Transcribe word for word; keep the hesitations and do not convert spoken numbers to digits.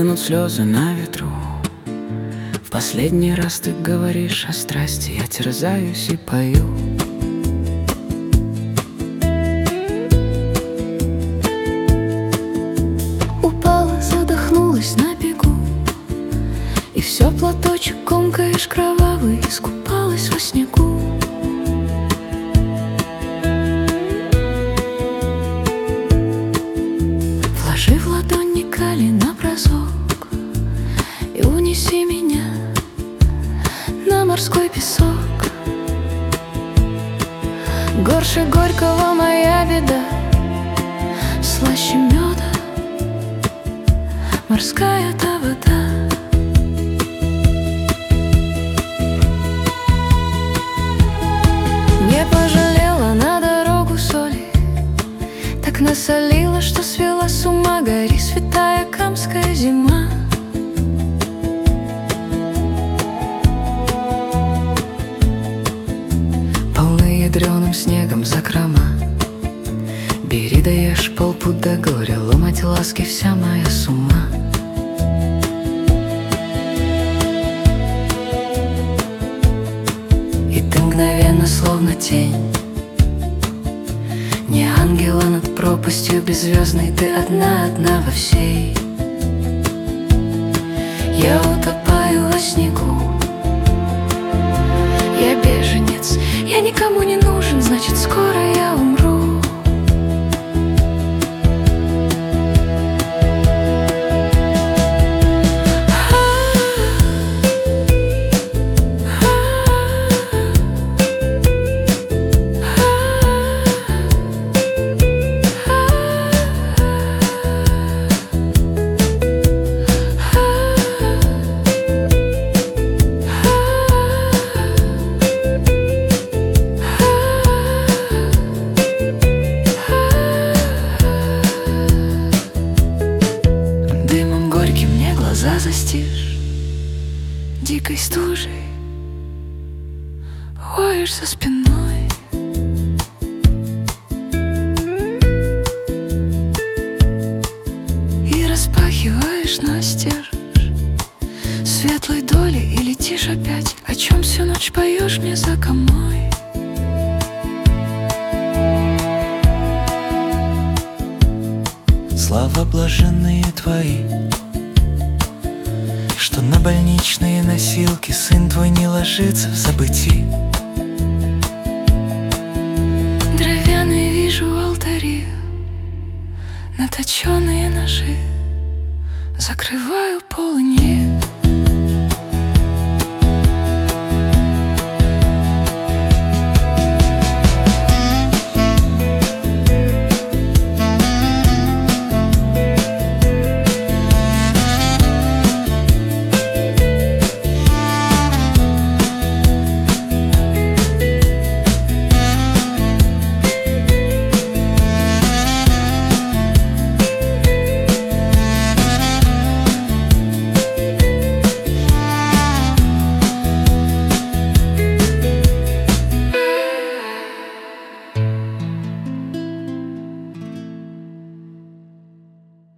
стынут слезы на ветру. В последний раз ты говоришь о страсти, я терзаюсь и пою. Упала, задохнулась на бегу, и все платочек комкаешь кровавый, искупалась во снегу. Вложи в ладонь кали на бросок и унеси меня на морской песок. Горше горького моя беда, слаще меда морская та вода. Не пожалела на дорогу соли, так насолила, что свела с ума. Гори, святая камская зима. Полны ядреным снегом закрома. Бери да ешь полпуда горя, ломать ласки вся моя с ума. И ты мгновенно, словно тень, не ангела над пропастью беззвездной, ты одна-одна во всей. Я утопаю во снегу, я беженец, я никому не нужен, значит, скоро я умру. Глаза застишь дикой стужей, воешь за спиной. И распахиваешь настежь светлой доли и летишь опять, о чем всю ночь поешь мне за кормой. Слава блаженные твои, что на больничные носилки сын твой не ложится в забытии. Дровяные вижу алтари, наточенные ножи, закрываю полыньи.